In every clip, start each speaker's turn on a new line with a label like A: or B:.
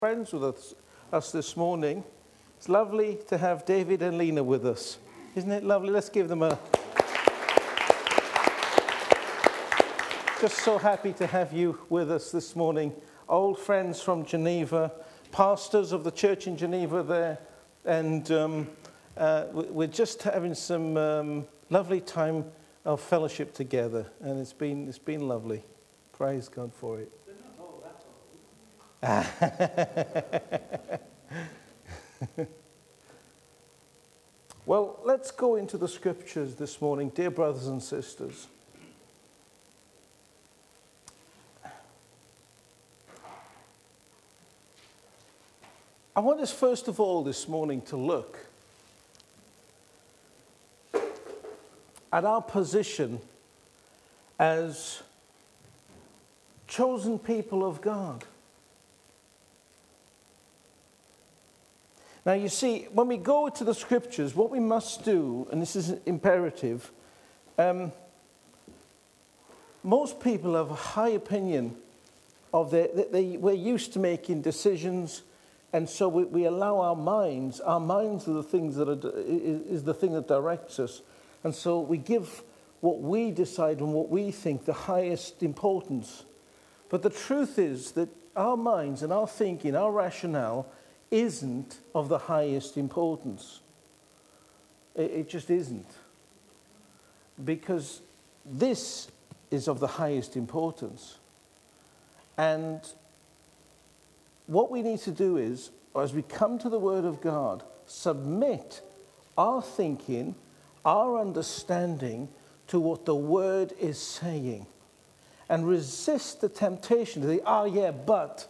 A: Friends with us this morning. It's lovely to have David and Lena with us. Isn't it lovely? Let's give them a... Just so happy to have you with us this morning. Old friends from Geneva, pastors of the church in Geneva there, and we're just having some lovely time of fellowship together, and it's been lovely. Praise God for it. Well, let's go into the scriptures this morning, dear brothers and sisters. I want us first of all this morning to look at our position as chosen people of God. Now, you see, when we go to the scriptures, what we must do, and this is imperative, most people have a high opinion of we're used to making decisions, and so we allow our minds are the things is the thing that directs us, and so we give what we decide and what we think the highest importance. But the truth is that our minds and our thinking, our rationale, isn't of the highest importance. It just isn't. Because this is of the highest importance. And what we need to do is, as we come to the Word of God, submit our thinking, our understanding to what the Word is saying. And resist the temptation to say, but.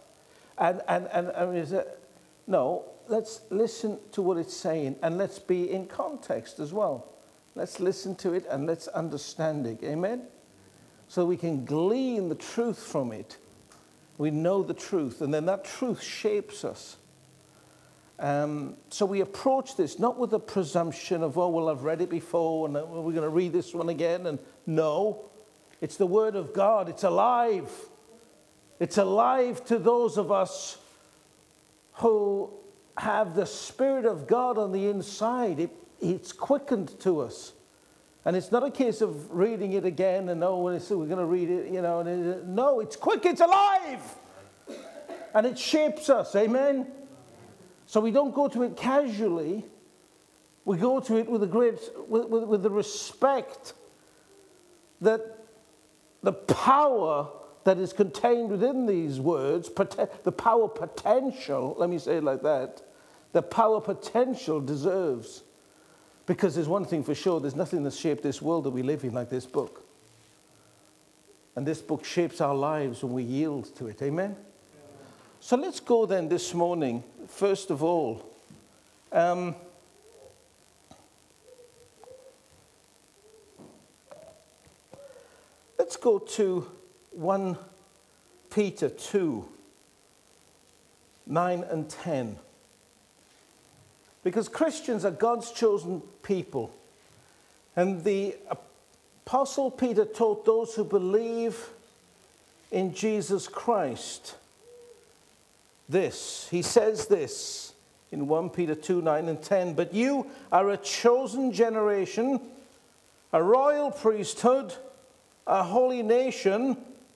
A: No, let's listen to what it's saying, and let's be in context as well. Let's listen to it and let's understand it. Amen? So we can glean the truth from it. We know the truth, and then that truth shapes us. So we approach this not with a presumption of, I've read it before, and we're going to read this one again. And no, it's the Word of God. It's alive. It's alive to those of us who have the Spirit of God on the inside. It's quickened to us. And it's not a case of reading it again and we're going to read it, no, it's quick, it's alive. And it shapes us, amen? So we don't go to it casually. We go to it with with the respect that the power that is contained within these words, the power potential, let me say it like that, the power potential deserves. Because there's one thing for sure, there's nothing that's shaped this world that we live in like this book. And this book shapes our lives when we yield to it, amen? So let's go then this morning, first of all, let's go to 1 Peter 2, 9 and 10. Because Christians are God's chosen people. And the Apostle Peter taught those who believe in Jesus Christ this. He says this in 1 Peter 2, 9 and 10. But you are a chosen generation, a royal priesthood, a holy nation,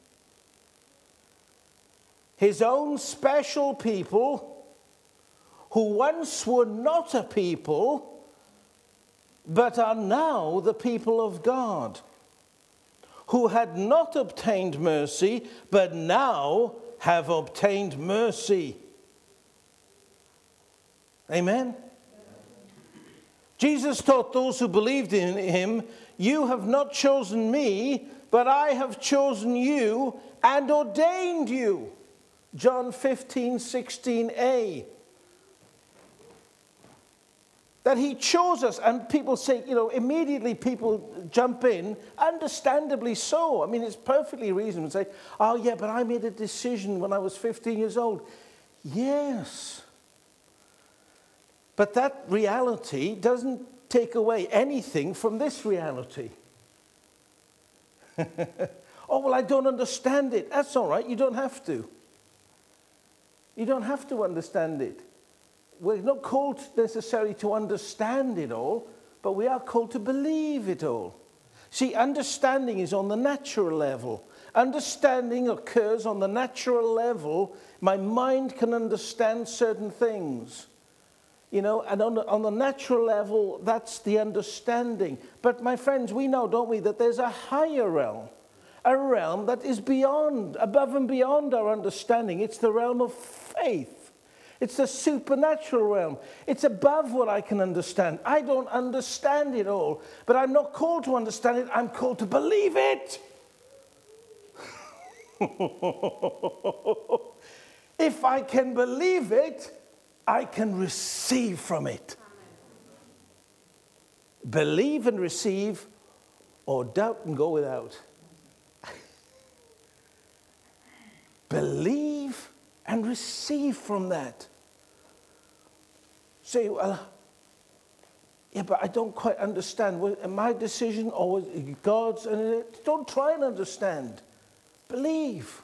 A: His own special people, who once were not a people, but are now the people of God, who had not obtained mercy, but now have obtained mercy. Amen? Jesus taught those who believed in Him, you have not chosen me, but I have chosen you and ordained you. John 15, 16a. That He chose us. And people say, immediately people jump in, understandably so. I mean, it's perfectly reasonable to say, but I made a decision when I was 15 years old. Yes. But that reality doesn't take away anything from this reality. I don't understand it. That's all right. You don't have to. You don't have to understand it. We're not called necessarily to understand it all, but we are called to believe it all. See, understanding is on the natural level. Understanding occurs on the natural level. My mind can understand certain things. You know, and on the natural level, that's the understanding. But my friends, we know, don't we, that there's a higher realm. A realm that is beyond, above and beyond our understanding. It's the realm of faith. It's the supernatural realm. It's above what I can understand. I don't understand it all, but I'm not called to understand it. I'm called to believe it. If I can believe it, I can receive from it. Amen. Believe and receive, or doubt and go without. Believe and receive from that. Say, well, yeah, but I don't quite understand. Was it my decision or was it God's? And don't try and understand. Believe.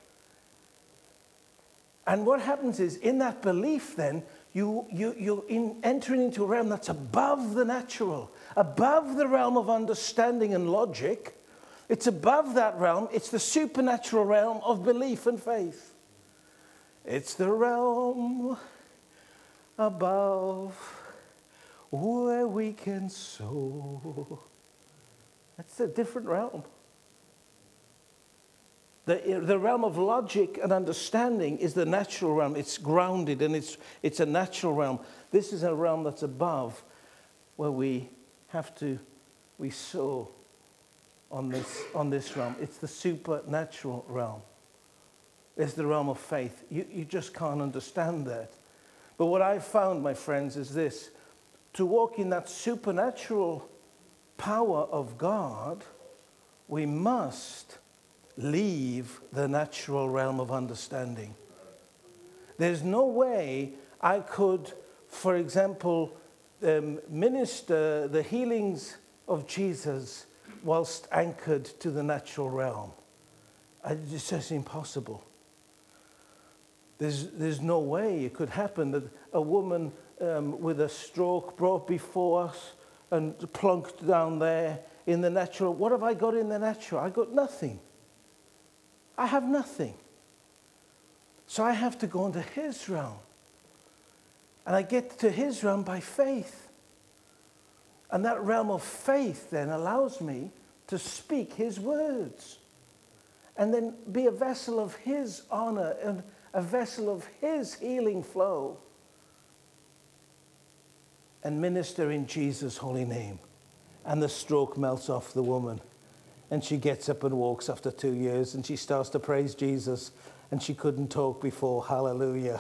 A: And what happens is, in that belief then, you're entering into a realm that's above the natural, above the realm of understanding and logic. It's above that realm. It's the supernatural realm of belief and faith. It's the realm above where we can soar. That's a different realm. The realm of logic and understanding is the natural realm. It's grounded and it's a natural realm. This is a realm that's above where we soar on this realm. It's the supernatural realm. It's the realm of faith. You just can't understand that. But what I've found, my friends, is this. To walk in that supernatural power of God, we must leave the natural realm of understanding. There's no way I could, for example, minister the healings of Jesus whilst anchored to the natural realm. It's just impossible. There's no way it could happen that a woman with a stroke brought before us and plunked down there in the natural. What have I got in the natural? I got nothing. I have nothing. So I have to go into his realm. And I get to his realm by faith. And that realm of faith then allows me to speak his words. And then be a vessel of his honor and a vessel of his healing flow. And minister in Jesus' holy name. And the stroke melts off the woman. And she gets up and walks after 2 years. And she starts to praise Jesus. And she couldn't talk before. Hallelujah.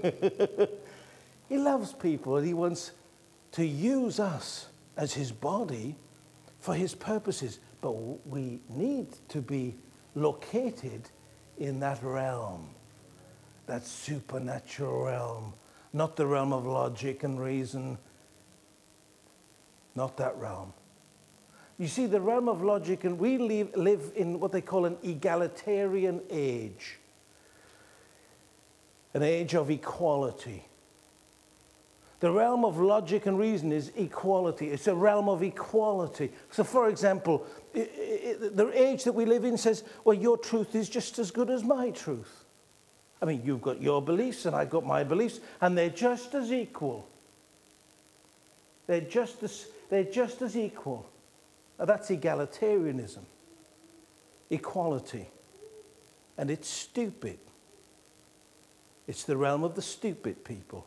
A: He loves people. And he wants to use us as his body for his purposes. But we need to be located in that realm. That supernatural realm. Not the realm of logic and reason. Not that realm. You see, the realm of logic, and we live in what they call an egalitarian age. An age of equality. The realm of logic and reason is equality. It's a realm of equality. So, for example, the age that we live in says, well, your truth is just as good as my truth. I mean, you've got your beliefs and I've got my beliefs, and they're just as equal. They're just as equal. Now, that's egalitarianism. Equality. And it's stupid. It's the realm of the stupid people.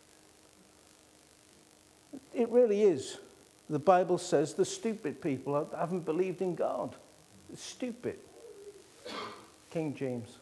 A: It really is. The Bible says the stupid people haven't believed in God. It's stupid. King James.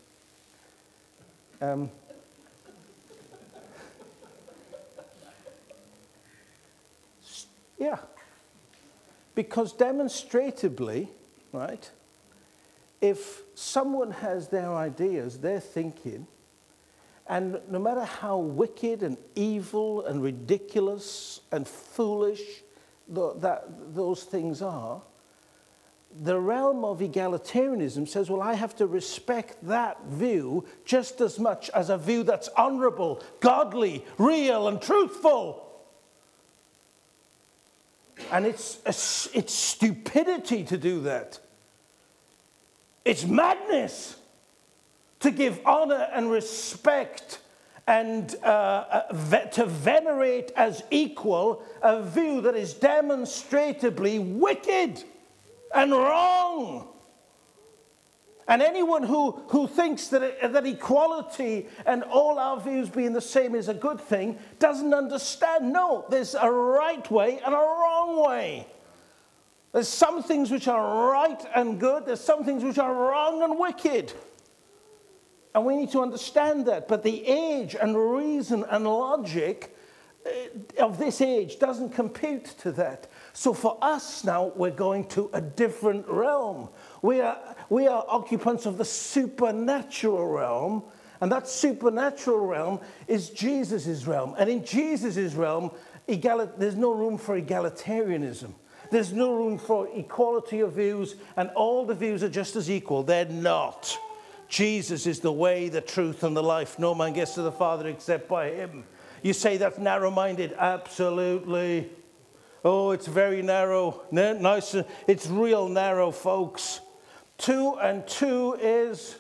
A: Yeah. Because demonstratively, right, if someone has their ideas, their thinking, and no matter how wicked and evil and ridiculous and foolish those things are, the realm of egalitarianism says, well, I have to respect that view just as much as a view that's honorable, godly, real, and truthful. And it's stupidity to do that. It's madness to give honor and respect and to venerate as equal a view that is demonstrably wicked and wrong. And anyone who thinks that equality and all our views being the same is a good thing doesn't understand. No, there's a right way and a wrong way. There's some things which are right and good. There's some things which are wrong and wicked. And we need to understand that. But the age and reason and logic of this age doesn't compute to that. So for us now, we're going to a different realm. We are occupants of the supernatural realm. And that supernatural realm is Jesus' realm. And in Jesus' realm, there's no room for egalitarianism. There's no room for equality of views, and all the views are just as equal. They're not. Jesus is the way, the truth, and the life. No man gets to the Father except by him. You say that's narrow-minded? Absolutely. Oh, it's very narrow. Nice. It's real narrow, folks. 2 and 2 is...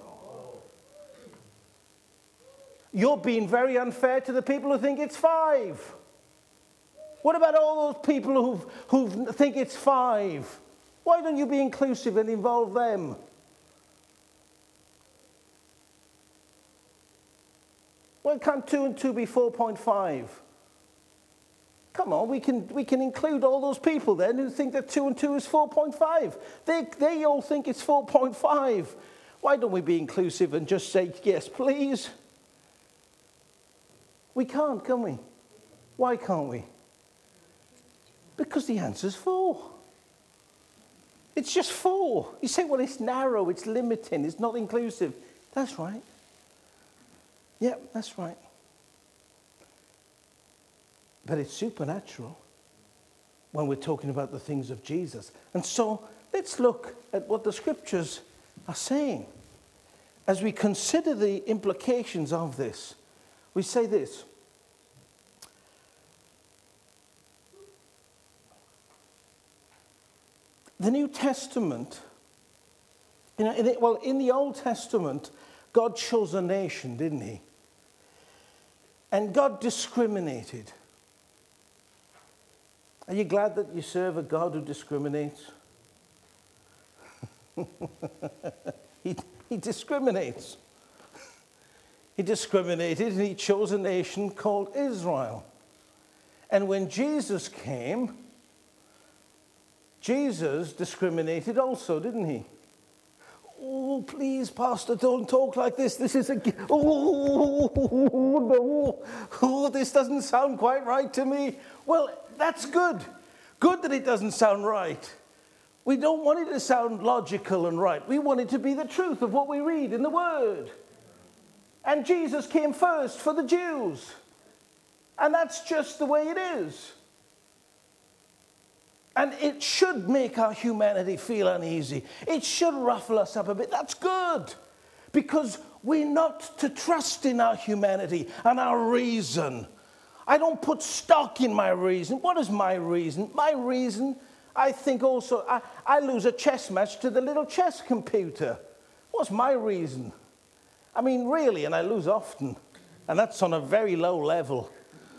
A: You're being very unfair to the people who think it's 5. What about all those people who think it's 5? Why don't you be inclusive and involve them? Why can't 2 and 2 be 4.5? Come on, we can include all those people then who think that 2 and 2 is 4.5. They all think it's 4.5. Why don't we be inclusive and just say, yes, please? We can't, can we? Why can't we? Because the answer's 4. It's just 4. You say, well, it's narrow, it's limiting, it's not inclusive. That's right. Yeah, that's right. But it's supernatural when we're talking about the things of Jesus. And so let's look at what the scriptures are saying. As we consider the implications of this, we say this. The New Testament, in the Old Testament, God chose a nation, didn't he? And God discriminated. Are you glad that you serve a God who discriminates? He discriminates. He discriminated and he chose a nation called Israel. And when Jesus came, Jesus discriminated also, didn't he? Oh, please, Pastor, don't talk like this. This is no. Oh, this doesn't sound quite right to me. Well, that's good. Good that it doesn't sound right. We don't want it to sound logical and right. We want it to be the truth of what we read in the Word. And Jesus came first for the Jews. And that's just the way it is. And it should make our humanity feel uneasy. It should ruffle us up a bit. That's good. Because we're not to trust in our humanity and our reason. I don't put stock in my reason. What is my reason? My reason, I think also, I lose a chess match to the little chess computer. What's my reason? I mean, really, and I lose often. And that's on a very low level.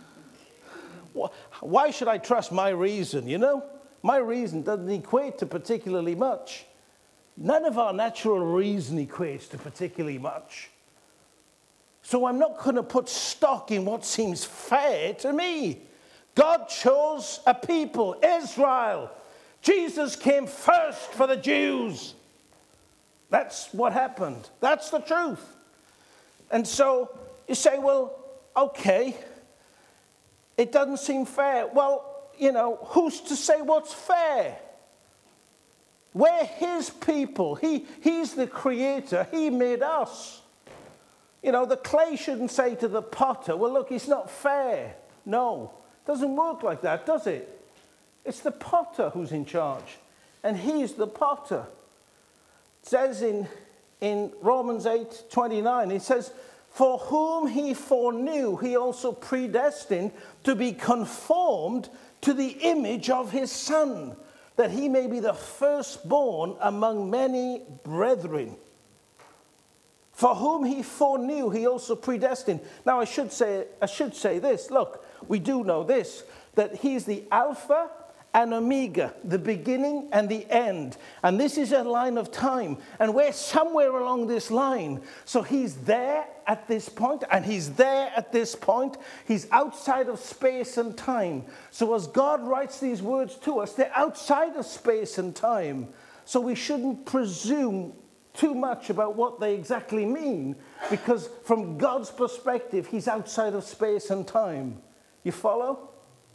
A: Why should I trust my reason, you know? My reason doesn't equate to particularly much. None of our natural reason equates to particularly much. So I'm not going to put stock in what seems fair to me. God chose a people, Israel. Jesus came first for the Jews. That's what happened. That's the truth. And so you say, well, okay, it doesn't seem fair. Well, you know, who's to say what's fair? We're his people. He's the creator. He made us. You know, the clay shouldn't say to the potter, well, look, it's not fair. No, it doesn't work like that, does it? It's the potter who's in charge. and he's the potter. It says in Romans 8:29, it says, for whom he foreknew, he also predestined to be conformed to the image of his Son, that he may be the firstborn among many brethren. For whom he foreknew, he also predestined. Now I should say this. Look, we do know this, that he's the Alpha and Omega, the beginning and the end. And this is a line of time. And we're somewhere along this line. So he's there at this point, and he's there at this point. He's outside of space and time. So as God writes these words to us, they're outside of space and time. So we shouldn't presume too much about what they exactly mean, because from God's perspective, he's outside of space and time. You follow?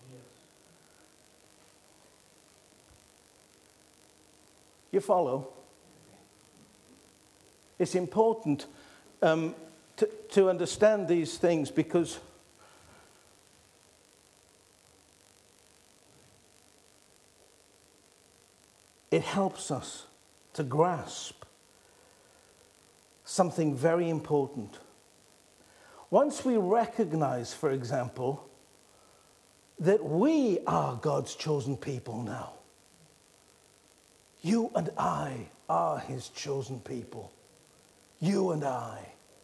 A: You follow? It's important to understand these things, because it helps us to grasp something very important. Once we recognize, for example, that we are God's chosen people now. You and I are his chosen people. You and I.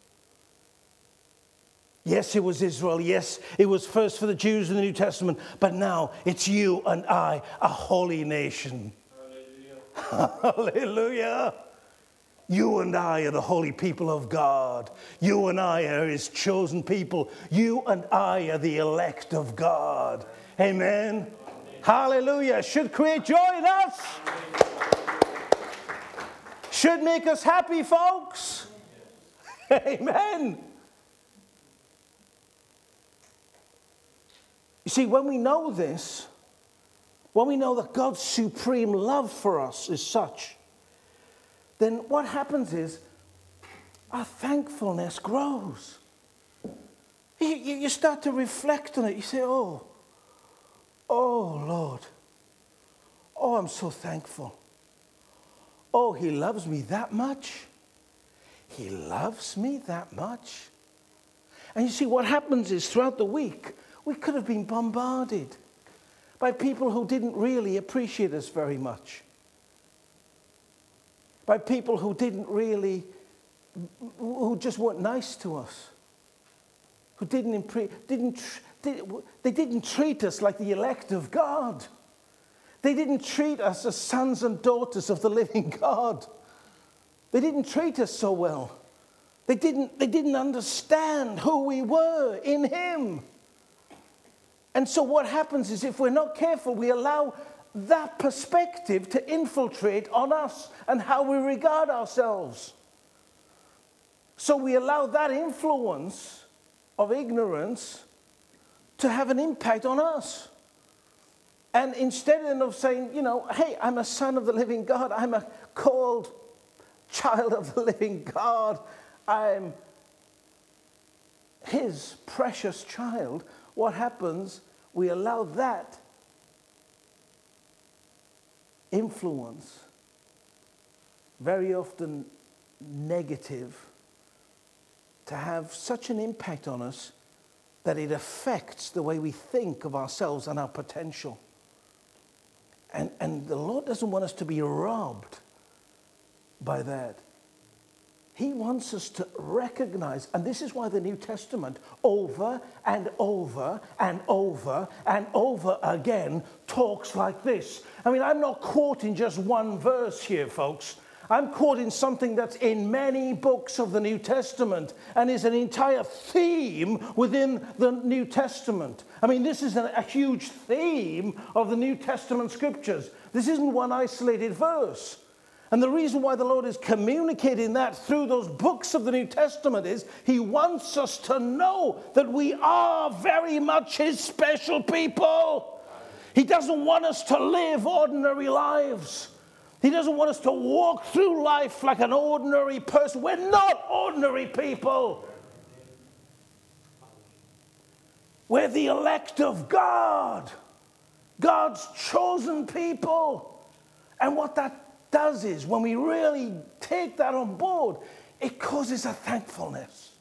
A: Yes, it was Israel. Yes, it was first for the Jews in the New Testament. But now it's you and I, a holy nation. Hallelujah. Hallelujah. You and I are the holy people of God. You and I are his chosen people. You and I are the elect of God. Amen. Hallelujah. Should create joy in us. Should make us happy, folks. Amen. You see, when we know this, when we know that God's supreme love for us is such, then what happens is our thankfulness grows. You start to reflect on it. You say, oh, Lord. Oh, I'm so thankful. Oh, he loves me that much? He loves me that much? And you see, what happens is throughout the week, we could have been bombarded by people who didn't really appreciate us very much. By people who who just weren't nice to us. Who didn't treat us like the elect of God. They didn't treat us as sons and daughters of the living God. They didn't treat us so well. They didn't understand who we were in him. And so what happens is, if we're not careful, we allow that perspective to infiltrate on us and how we regard ourselves. So we allow that influence of ignorance to have an impact on us. And instead of saying, hey, I'm a son of the living God, I'm a called child of the living God, I'm his precious child, what happens? We allow that influence, very often negative, to have such an impact on us that it affects the way we think of ourselves and our potential. And the Lord doesn't want us to be robbed by that. He wants us to recognize, and this is why the New Testament over and over and over and over again talks like this. I mean, I'm not quoting just one verse here, folks. I'm quoting something that's in many books of the New Testament and is an entire theme within the New Testament. I mean, this is a huge theme of the New Testament scriptures. This isn't one isolated verse. And the reason why the Lord is communicating that through those books of the New Testament is he wants us to know that we are very much his special people. He doesn't want us to live ordinary lives. He doesn't want us to walk through life like an ordinary person. We're not ordinary people. We're the elect of God, God's chosen people. And what that does is, when we really take that on board, it causes a thankfulness.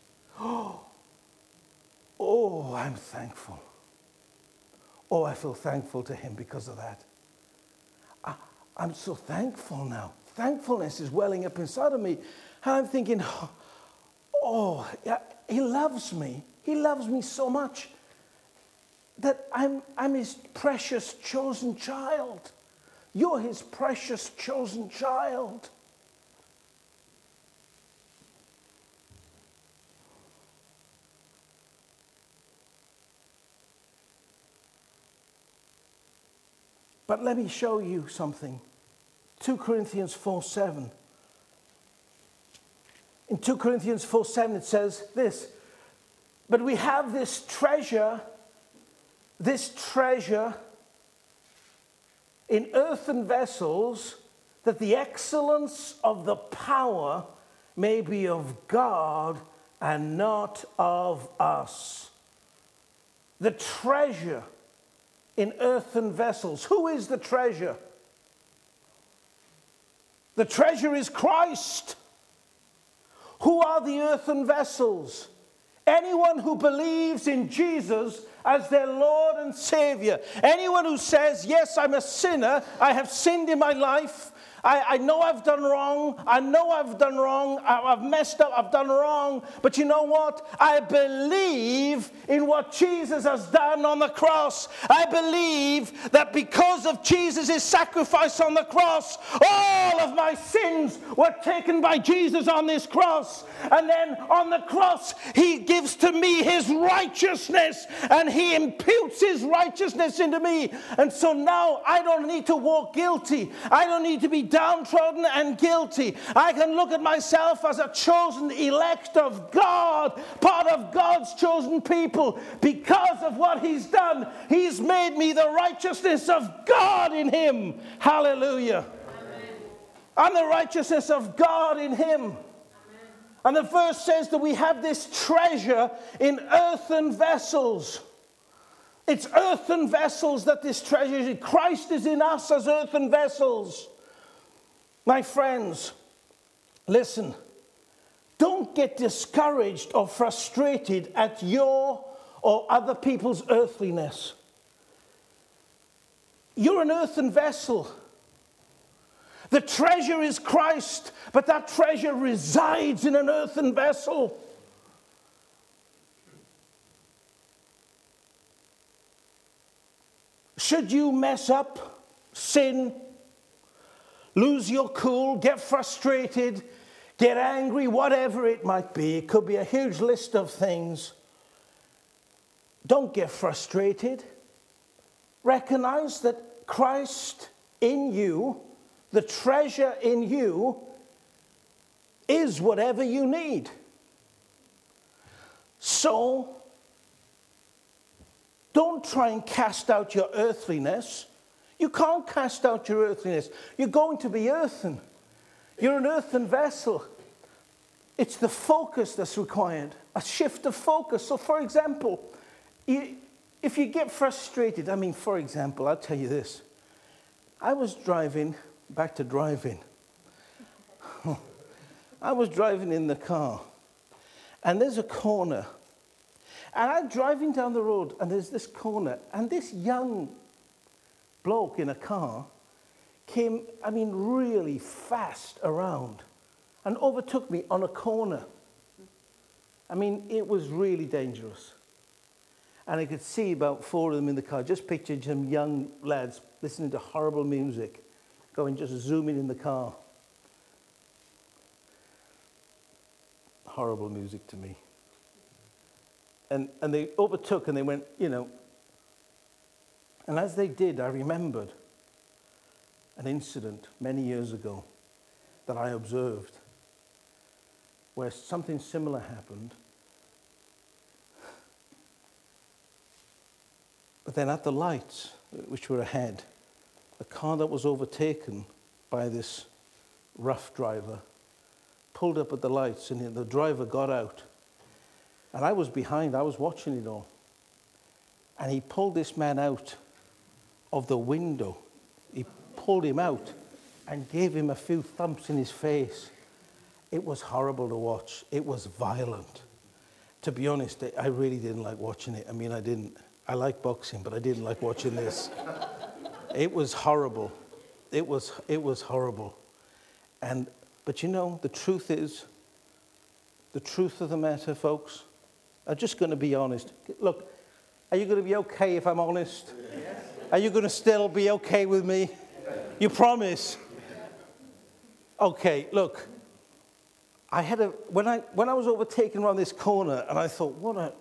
A: Oh, I'm thankful. Oh, I feel thankful to him because of that. I'm so thankful now. Thankfulness is welling up inside of me. And I'm thinking, oh, yeah, he loves me. He loves me so much that I'm his precious chosen child. You're his precious chosen child. But let me show you something. 2 Corinthians 4:7. In 2 Corinthians 4:7 it says this, but we have this treasure in earthen vessels, that the excellence of the power may be of God and not of us. The treasure in earthen vessels. Who is the treasure? The treasure is Christ. Who are the earthen vessels? Anyone who believes in Jesus as their Lord and Savior. Anyone who says, yes, I'm a sinner. I have sinned in my life. I know I've done wrong. I know I've done wrong. I've messed up. I've done wrong. But you know what? I believe in what Jesus has done on the cross. I believe that because of Jesus' sacrifice on the cross, all of my sins were taken by Jesus on this cross. And then on the cross, he gives to me his righteousness, and he imputes his righteousness into me. And so now I don't need to walk guilty. I don't need to be downtrodden and guilty. I can look at myself as a chosen elect of God, part of God's chosen people. Because of what he's done, he's made me the righteousness of God in him. Hallelujah. Amen. I'm the righteousness of God in him. Amen. And the verse says that we have this treasure in earthen vessels. It's earthen vessels that this treasure is in. Christ is in us as earthen vessels. My friends, listen, don't get discouraged or frustrated at your or other people's earthliness. You're an earthen vessel. The treasure is Christ, but that treasure resides in an earthen vessel. Should you mess up, sin, lose your cool, get frustrated, get angry, whatever it might be. It could be a huge list of things. Don't get frustrated. Recognize that Christ in you, the treasure in you, is whatever you need. So, don't try and cast out your earthliness. You can't cast out your earthliness. You're going to be earthen. You're an earthen vessel. It's the focus that's required, a shift of focus. So, for example, if you get frustrated, for example, I'll tell you this. I was driving, back to driving. I was driving in the car, and there's a corner. And I'm driving down the road, and there's this corner, and this young bloke in a car came, really fast around and overtook me on a corner. It was really dangerous. And I could see about 4 of them in the car. Just pictured some young lads listening to horrible music, going just zooming in the car. Horrible music to me. And they overtook and they went, And as they did, I remembered an incident many years ago that I observed where something similar happened. But then at the lights, which were ahead, a car that was overtaken by this rough driver pulled up at the lights, and the driver got out. And I was behind, I was watching it all. And he pulled this man out of the window. He pulled him out and gave him a few thumps in his face. It was horrible to watch. It was violent. To be honest, I really didn't like watching it. I mean, I like boxing, but I didn't like watching this. It was horrible. It was horrible. But you know, the truth of the matter, folks, I'm just going to be honest. Look, are you going to be okay if I'm honest? Yes. Are you going to still be okay with me? You promise? Okay, look. When I was overtaken around this corner, and I thought, what a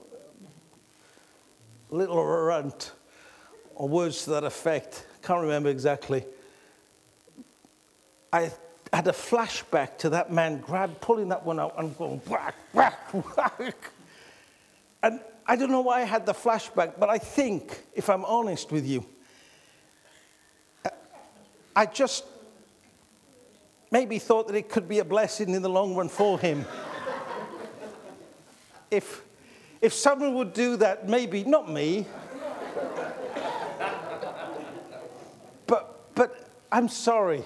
A: little runt, or words to that effect. Can't remember exactly. I had a flashback to that man pulling that one out and going whack, whack, whack. And I don't know why I had the flashback, but I think, if I'm honest with you, I just maybe thought that it could be a blessing in the long run for him. If someone would do that, maybe, not me. But I'm sorry.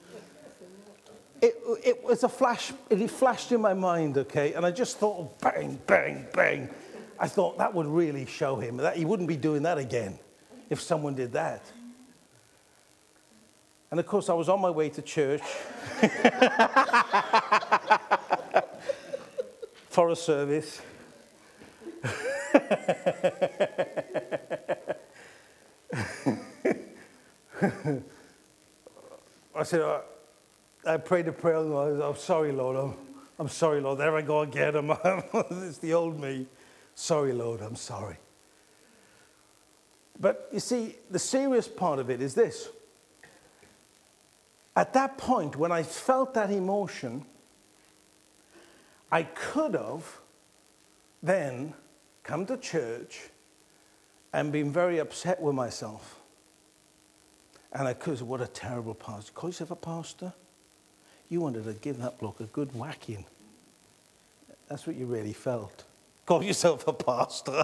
A: It was a flash, it flashed in my mind, okay? And I just thought, bang, bang, bang. I thought that would really show him that he wouldn't be doing that again if someone did that. And of course, I was on my way to church for a service. I said, I prayed a prayer. I'm sorry, Lord. I'm sorry, Lord. There I go again. It's the old me. Sorry, Lord. I'm sorry. But you see, the serious part of it is this. At that point, when I felt that emotion, I could have then come to church and been very upset with myself. And I could have said, what a terrible pastor. Call yourself a pastor? You wanted to give that bloke a good whacking. That's what you really felt. Call yourself a pastor.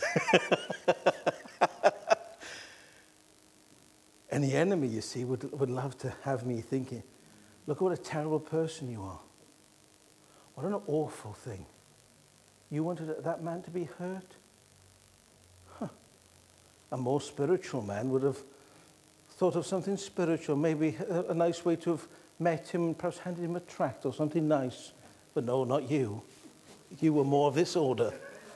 A: And the enemy, you see, would love to have me thinking, look what a terrible person you are. What an awful thing. You wanted that man to be hurt? Huh. A more spiritual man would have thought of something spiritual, maybe a nice way to have met him and perhaps handed him a tract or something nice. But no, not you. You were more of this order.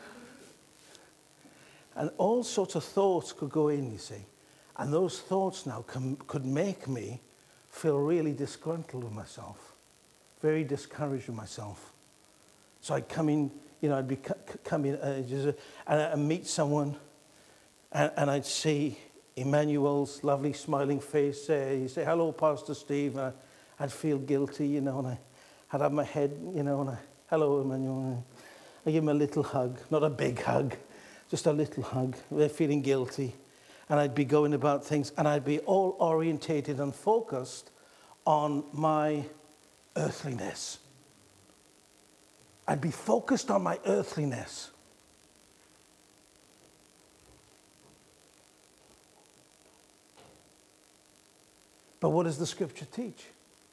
A: And all sorts of thoughts could go in, you see. And those thoughts now could make me feel really disgruntled with myself, very discouraged with myself. So I'd come in, I'd be coming and I'd meet someone, and I'd see Emmanuel's lovely smiling face there. He'd say, hello, Pastor Steve. And I'd feel guilty, and I'd have my head, and hello, Emmanuel. I give him a little hug, not a big hug, just a little hug. They're feeling guilty. And I'd be going about things, and I'd be all orientated and focused on my earthliness. I'd be focused on my earthliness. But what does the scripture teach?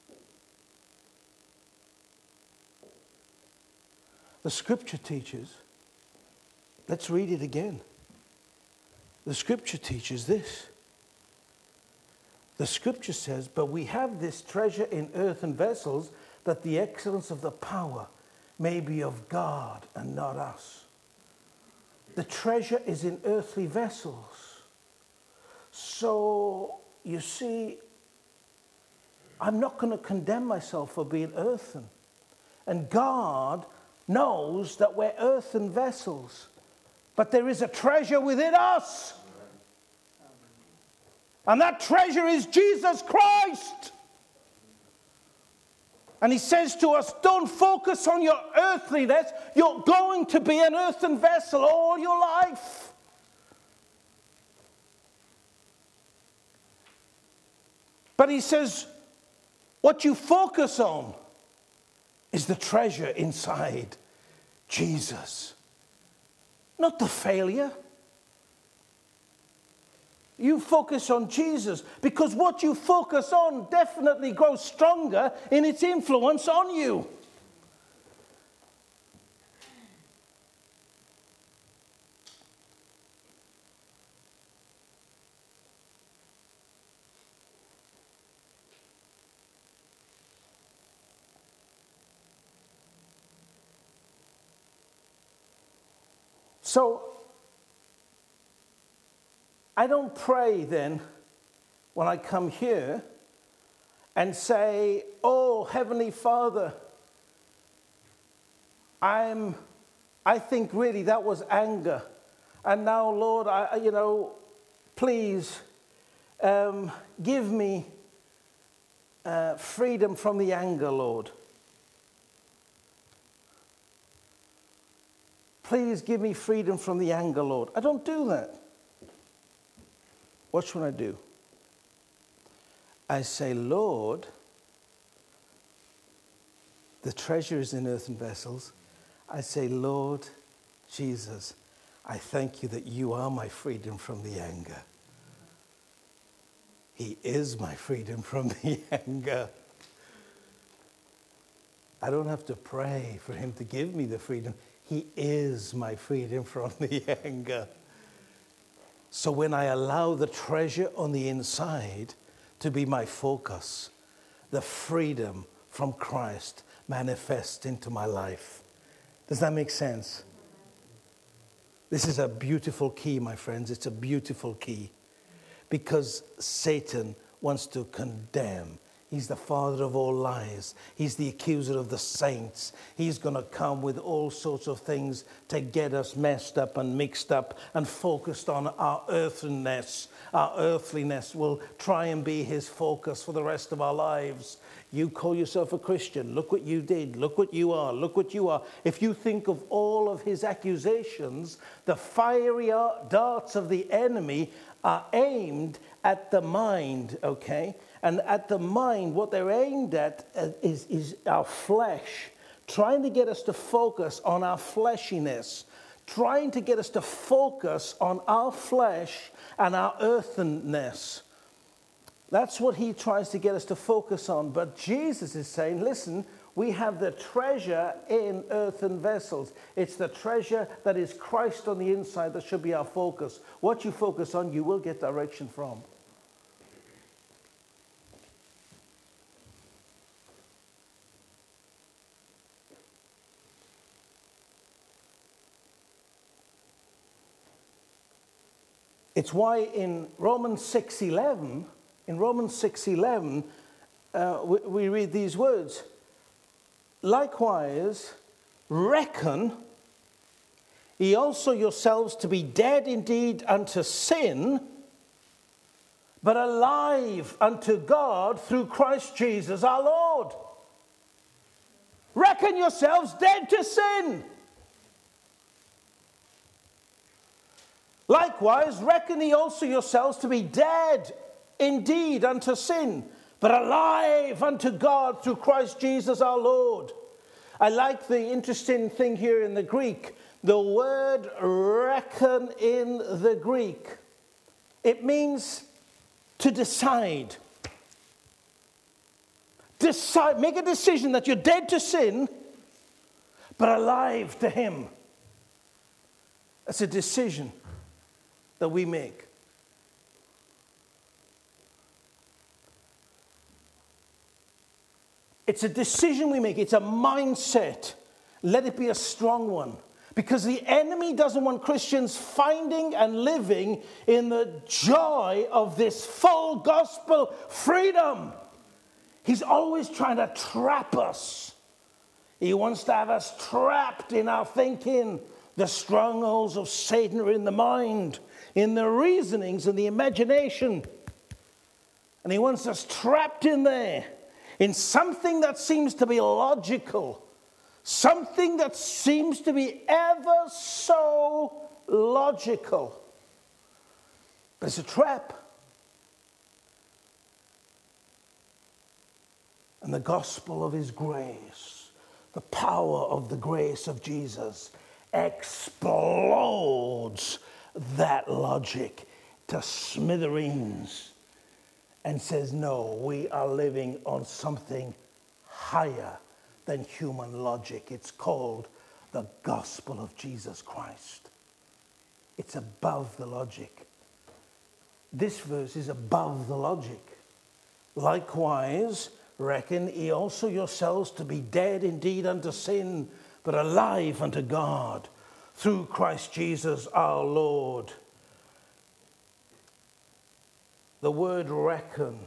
A: The scripture teaches, let's read it again. The scripture teaches this. The scripture says, but we have this treasure in earthen vessels, that the excellence of the power may be of God and not us. The treasure is in earthly vessels. So, you see, I'm not going to condemn myself for being earthen. And God knows that we're earthen vessels. But there is a treasure within us. And that treasure is Jesus Christ. And he says to us, don't focus on your earthliness. You're going to be an earthen vessel all your life. But he says, what you focus on is the treasure inside Jesus. Not the failure. You focus on Jesus, because what you focus on definitely grows stronger in its influence on you. So, I don't pray then when I come here and say, oh, Heavenly Father, I think really that was anger. And now, Lord, please give me freedom from the anger, Lord. Please give me freedom from the anger, Lord. I don't do that. What should I do? I say, Lord, the treasure is in earthen vessels. I say, Lord Jesus, I thank you that you are my freedom from the anger. He is my freedom from the anger. I don't have to pray for him to give me the freedom. He is my freedom from the anger. So when I allow the treasure on the inside to be my focus, the freedom from Christ manifests into my life. Does that make sense? This is a beautiful key, my friends. It's a beautiful key. Because Satan wants to condemn. He's the father of all lies. He's the accuser of the saints. He's going to come with all sorts of things to get us messed up and mixed up and focused on our earthliness. Our earthliness will try and be his focus for the rest of our lives. You call yourself a Christian. Look what you did. Look what you are. Look what you are. If you think of all of his accusations, the fiery darts of the enemy are aimed at the mind, okay? And at the mind, what they're aimed at is our flesh, trying to get us to focus on our fleshiness, trying to get us to focus on our flesh and our earthenness. That's what he tries to get us to focus on. But Jesus is saying, listen, we have the treasure in earthen vessels. It's the treasure that is Christ on the inside that should be our focus. What you focus on, you will get direction from. It's why in Romans 6:11, we read these words. Likewise, reckon ye also yourselves to be dead indeed unto sin, but alive unto God through Christ Jesus our Lord. Reckon yourselves dead to sin. Likewise, reckon ye also yourselves to be dead indeed unto sin, but alive unto God through Christ Jesus our Lord. I like the interesting thing here in the Greek. The word reckon in the Greek, it means to decide. Decide, make a decision that you're dead to sin, but alive to him. That's a decision that we make. It's a decision we make. It's a mindset. Let it be a strong one. Because the enemy doesn't want Christians finding and living in the joy of this full gospel freedom. He's always trying to trap us. He wants to have us trapped in our thinking. The strongholds of Satan are in the mind, in the reasonings and the imagination. And he wants us trapped in there, in something that seems to be logical, something that seems to be ever so logical. But it's a trap. And the gospel of his grace, the power of the grace of Jesus, explodes that logic, to smithereens and says, no, we are living on something higher than human logic. It's called the gospel of Jesus Christ. It's above the logic. This verse is above the logic. Likewise, reckon ye also yourselves to be dead indeed unto sin, but alive unto God through Christ Jesus our Lord. The word reckon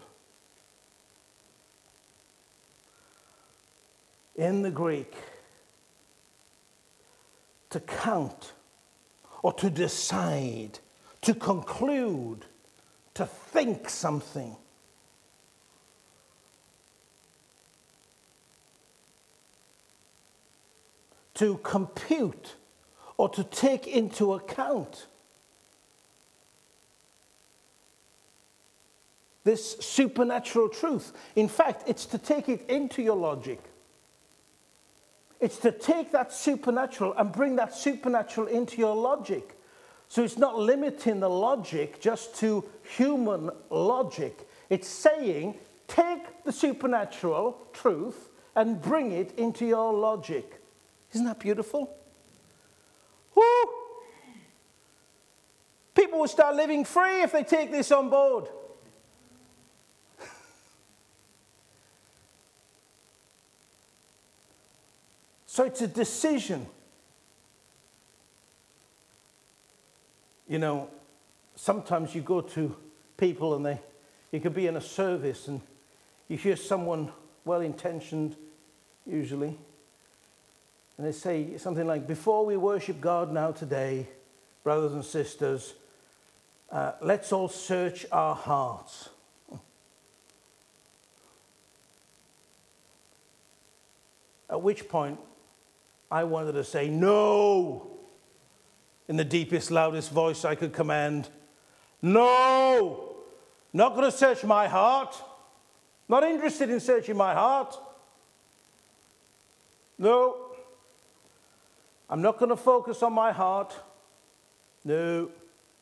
A: in the Greek, to count or to decide, to conclude, to think something. To compute or to take into account. This supernatural truth. In fact, it's to take it into your logic. It's to take that supernatural and bring that supernatural into your logic. So it's not limiting the logic just to human logic. It's saying, take the supernatural truth and bring it into your logic. Isn't that beautiful? Woo! People will start living free if they take this on board. So it's a decision. You know, sometimes you go to people and you could be in a service and you hear someone well-intentioned, usually, and they say something like, before we worship God now today, brothers and sisters, let's all search our hearts. At which point, I wanted to say, no, in the deepest, loudest voice I could command. No, not going to search my heart. Not interested in searching my heart. No, I'm not going to focus on my heart. No,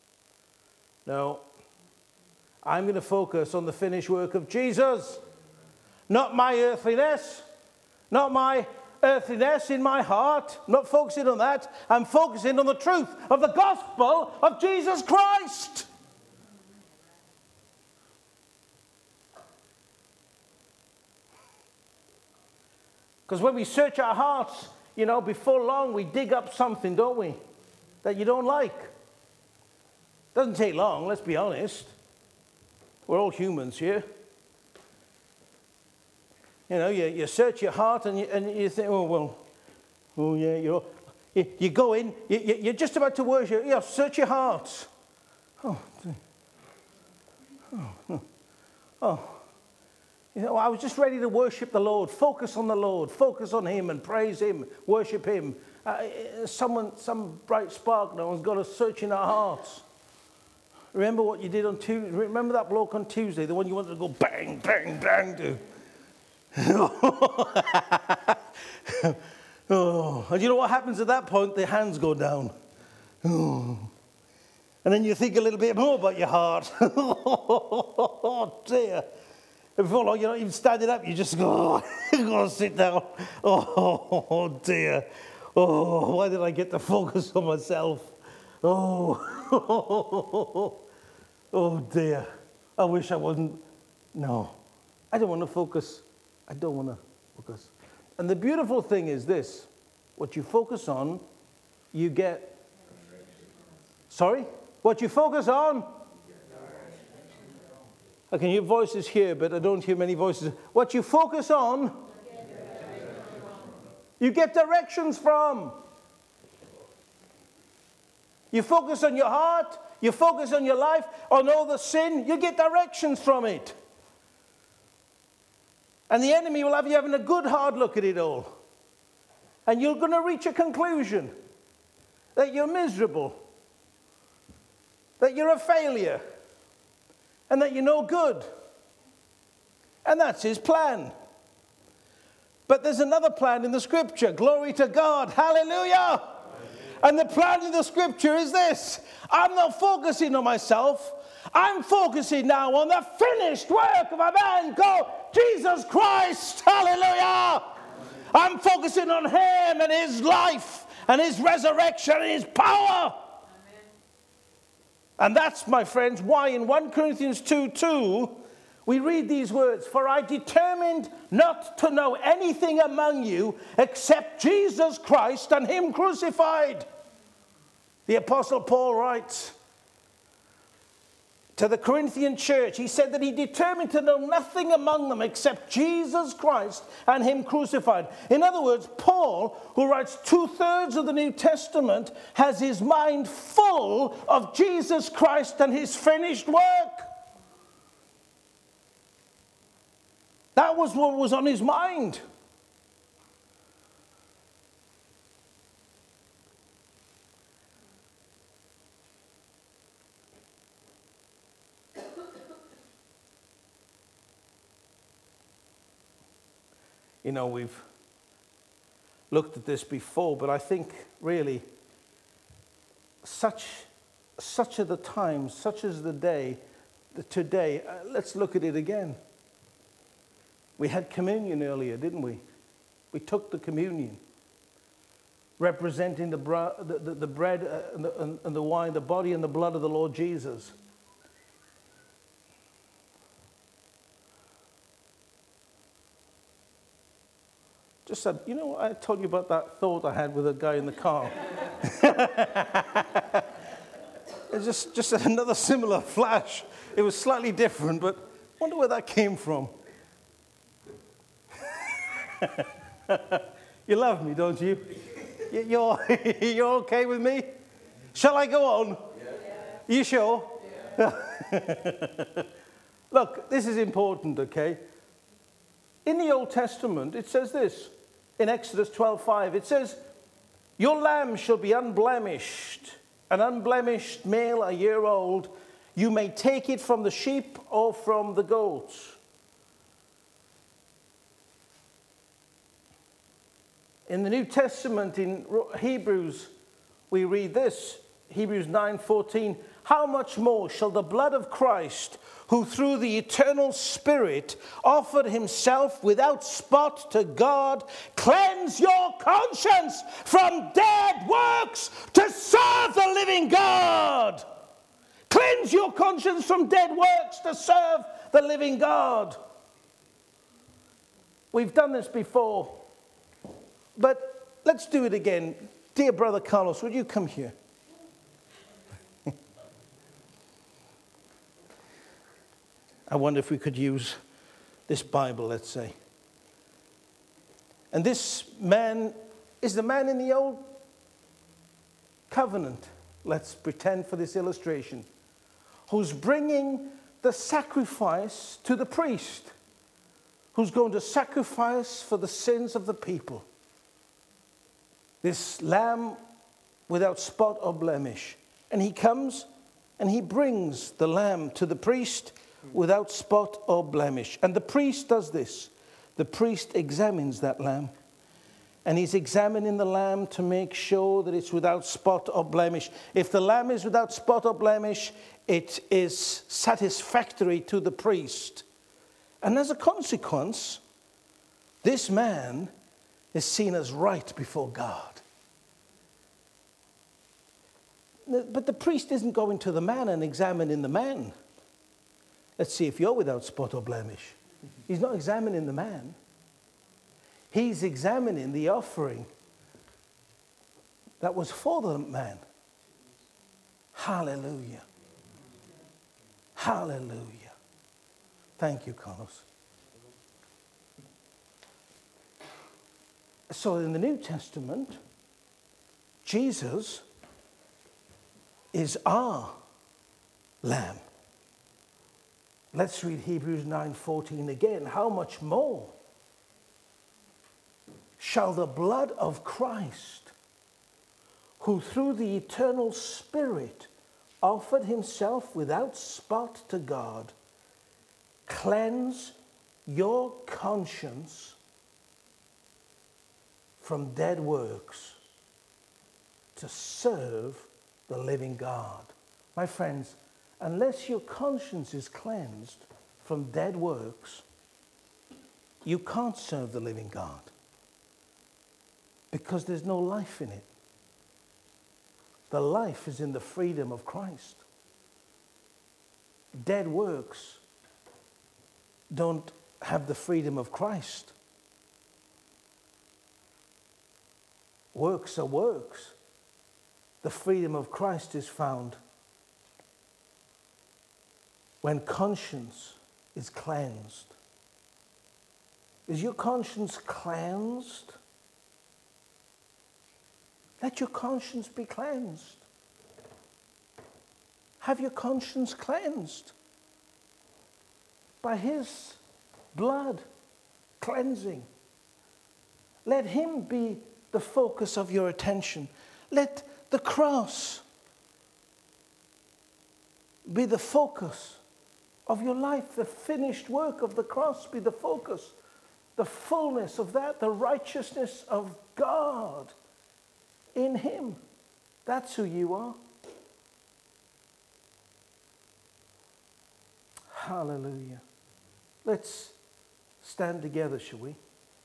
A: I'm going to focus on the finished work of Jesus. Not my earthliness, not my earthliness in my heart, not focusing on that. I'm focusing on the truth of the gospel of Jesus Christ. Because when we search our hearts, you know, before long we dig up something, don't we, that you don't like. Doesn't take long, let's be honest. We're all humans here. You know, you search your heart and you think, you go in, you're just about to worship, search your hearts. You know, I was just ready to worship the Lord, focus on the Lord, focus on Him and praise Him, worship Him. Some bright spark now has got us searching our hearts. Remember what you did on Tuesday? Remember that bloke on Tuesday, the one you wanted to go bang, bang, bang to? And you know what happens at that point? The hands go down. And then you think a little bit more about your heart. Oh, dear. And before long, you're not even standing up. You just go, go sit down. Oh, dear. Oh, why did I get to focus on myself? Oh, dear. I wish I wasn't. No, I don't want to focus. I don't want to focus. And the beautiful thing is this. What you focus on, you get. Sorry? What you focus on? I can hear voices here, but I don't hear many voices. What you focus on, you get directions from. You focus on your heart, you focus on your life, on all the sin, you get directions from it. And the enemy will have you having a good hard look at it all. And you're going to reach a conclusion that you're miserable, that you're a failure, and that you're no good. And that's his plan. But there's another plan in the scripture. Glory to God. Hallelujah. And the plan in the scripture is this. I'm not focusing on myself. I'm focusing now on the finished work of a man called Jesus Christ. Hallelujah. I'm focusing on him and his life and his resurrection and his power. And that's, my friends, why in 1 Corinthians 2:2 we read these words, "For I determined not to know anything among you except Jesus Christ and him crucified." The Apostle Paul writes to the Corinthian church, he said that he determined to know nothing among them except Jesus Christ and him crucified. In other words, Paul, who writes 2/3 of the New Testament, has his mind full of Jesus Christ and his finished work. That was what was on his mind. You know, we've looked at this before, but I think really such are the times, such is the day, today, let's look at it again. We had communion earlier, didn't we? We took the communion, representing the bread and the wine, the body and the blood of the Lord Jesus. Just said, you know, I told you about that thought I had with a guy in the car. It's just another similar flash. It was slightly different, but I wonder where that came from. You love me, don't you? You're okay with me? Shall I go on? Yeah. You sure? Yeah. Look, this is important, okay? In the Old Testament, it says this. In Exodus 12:5, it says, "Your lamb shall be unblemished, an unblemished male, a year old. You may take it from the sheep or from the goats." In the New Testament, in Hebrews, we read this, Hebrews 9:14, "How much more shall the blood of Christ, who through the eternal Spirit offered himself without spot to God, cleanse your conscience from dead works to serve the living God." Cleanse your conscience from dead works to serve the living God. We've done this before, but let's do it again. Dear Brother Carlos, would you come here? I wonder if we could use this Bible, let's say. And this man is the man in the Old Covenant, let's pretend for this illustration, who's bringing the sacrifice to the priest, who's going to sacrifice for the sins of the people. This lamb without spot or blemish. And he comes and he brings the lamb to the priest without spot or blemish. And the priest does this. The priest examines that lamb. And he's examining the lamb to make sure that it's without spot or blemish. If the lamb is without spot or blemish, it is satisfactory to the priest. And as a consequence, this man is seen as right before God. But the priest isn't going to the man and examining the man. Let's see if you're without spot or blemish. He's not examining the man. He's examining the offering that was for the man. Hallelujah. Hallelujah. Thank you, Carlos. So in the New Testament, Jesus is our lamb. Let's read Hebrews 9:14 again. "How much more shall the blood of Christ, who through the eternal Spirit offered himself without spot to God, cleanse your conscience from dead works to serve the living God." My friends, Unless your conscience is cleansed from dead works, you can't serve the living God because there's no life in it. The life is in the freedom of Christ. Dead works don't have the freedom of Christ. Works are works. The freedom of Christ is found when conscience is cleansed. Is your conscience cleansed? Let your conscience be cleansed. Have your conscience cleansed by his blood cleansing. Let him be the focus of your attention. Let the cross be the focus of your life. The finished work of the cross be the focus. The fullness of that, the righteousness of God in him. That's who you are. Hallelujah. Let's stand together, shall we?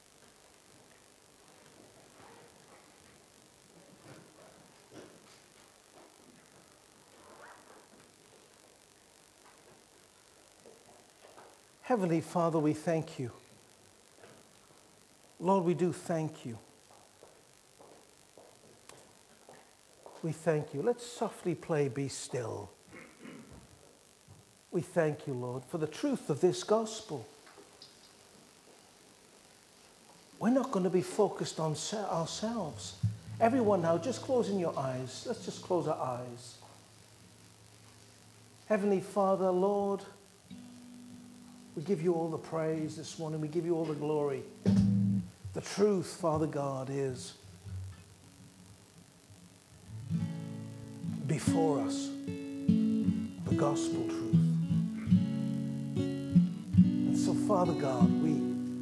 A: Heavenly Father, we thank you. Lord, we do thank you. We thank you. Let's softly play Be Still. We thank you, Lord, for the truth of this gospel. We're not going to be focused on ourselves. Everyone now, just closing your eyes. Let's just close our eyes. Heavenly Father, Lord, we give you all the praise this morning. We give you all the glory. The truth, Father God, is before us, the gospel truth. And so, Father God, we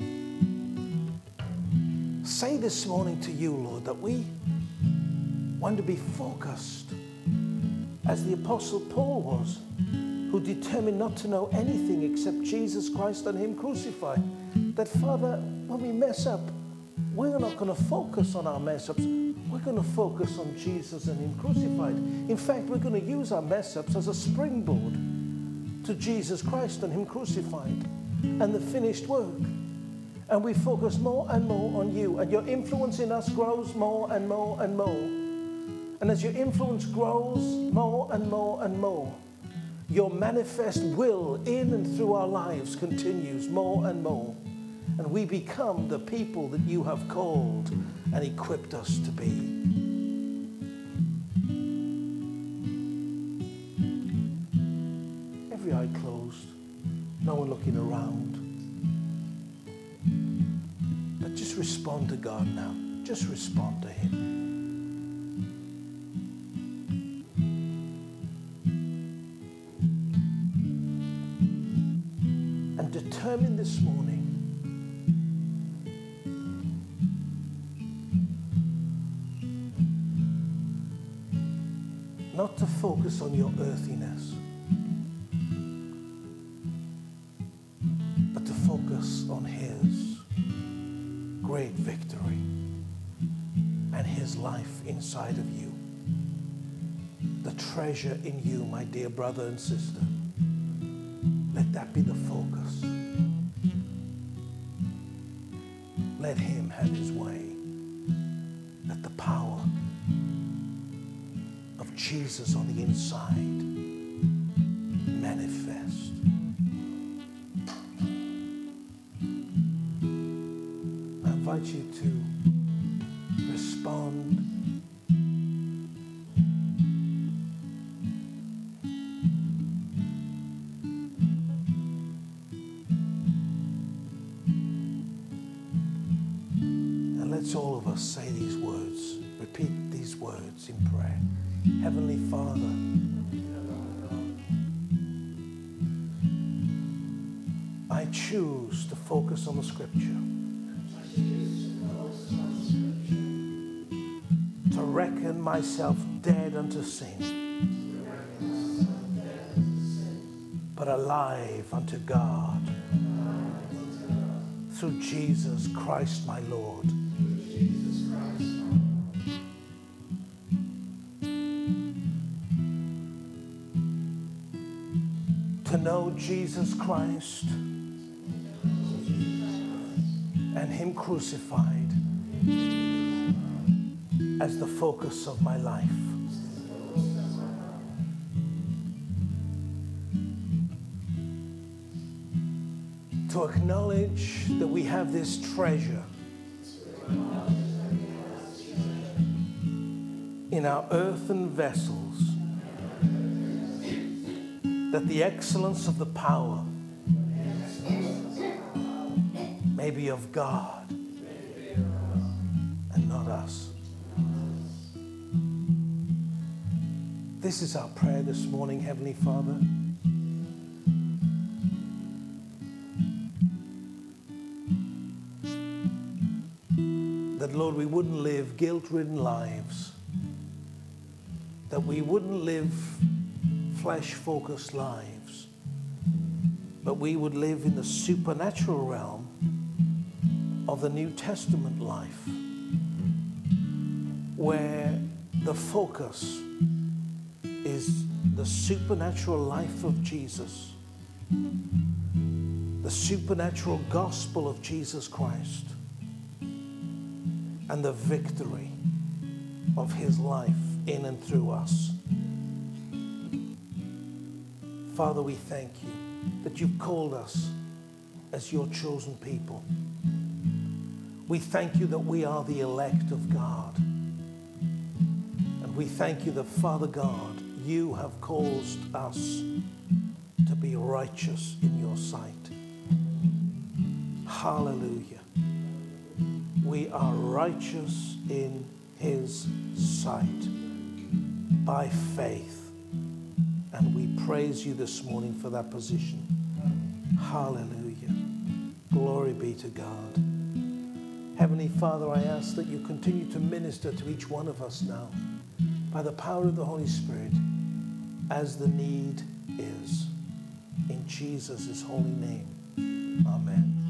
A: say this morning to you, Lord, that we want to be focused as the Apostle Paul was, who determined not to know anything except Jesus Christ and him crucified. That, Father, when we mess up, we're not going to focus on our mess-ups. We're going to focus on Jesus and him crucified. In fact, we're going to use our mess-ups as a springboard to Jesus Christ and him crucified and the finished work. And we focus more and more on you. And your influence in us grows more and more and more. And as your influence grows more and more and more, your manifest will in and through our lives continues more and more. And we become the people that you have called and equipped us to be. Every eye closed, no one looking around. But just respond to God now. Just respond to him. And determine this morning not to focus on your earthiness, but to focus on his great victory and his life inside of you. The treasure in you, my dear brother and sister. Let that be the focus. Let him have his way. Let the power of Jesus on the inside manifest. I invite you to respond. And let's all of us say these words, repeat these words in prayer. Heavenly Father, I choose to focus on the Scripture, to reckon myself dead unto sin, but alive unto God through Jesus Christ my Lord. To know Jesus Christ and Him crucified as the focus of my life. To acknowledge that we have this treasure in our earthen vessels, that the excellence of the power may be of God and not us. This is our prayer this morning, Heavenly Father. That, Lord, we wouldn't live guilt-ridden lives, that we wouldn't live flesh-focused lives, but we would live in the supernatural realm of the New Testament life, where the focus is the supernatural life of Jesus, the supernatural gospel of Jesus Christ, and the victory of His life in and through us. Father, we thank you that you've called us as your chosen people. We thank you that we are the elect of God. And we thank you that, Father God, you have caused us to be righteous in your sight. Hallelujah. We are righteous in His sight by faith. And we praise you this morning for that position. Hallelujah. Glory be to God. Heavenly Father, I ask that you continue to minister to each one of us now by the power of the Holy Spirit as the need is. In Jesus' holy name. Amen.